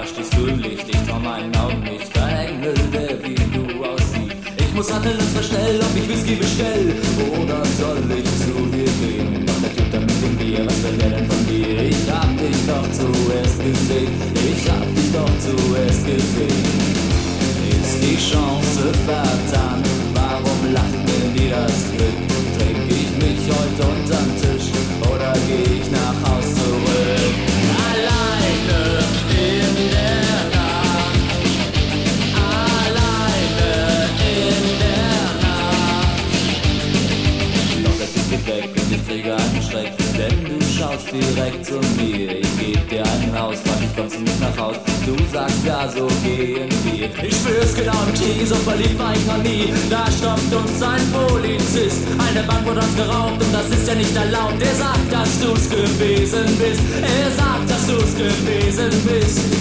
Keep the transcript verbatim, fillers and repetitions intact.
stehst du im Licht, ich trau meinen Augen nicht. Ein Engel, der wie du aussieht. Ich muss handeln und zwar schnell, ob ich Whisky bestell. Oder soll ich zu dir gehen? Doch der Typ da mit dem Bier, was will der denn von dir? Ich hab dich doch zuerst gesehen. Ich hab dich doch zuerst gesehen. Ist die Chance vertan? Warum lacht mir nie das Glück? Trink ich mich heute unterm Tisch oder geh ich nach Haus zurück? Alleine in der Nacht, alleine in der Nacht. Doch der Typ geht weg und ich kriege einen Schreck, denn du schaust direkt zu mir. Ich geb dir einen Haus, frag ich, kommst du mit nach Haus? Du sagst ja, so gehen wir. Ich spür's genau im Krieg, so verliebt war ich noch nie. Da stoppt uns ein Polizist. Eine Bank wurde uns geraubt und das ist ja nicht erlaubt. Er sagt, dass du's gewesen bist. Er sagt, dass du's gewesen bist.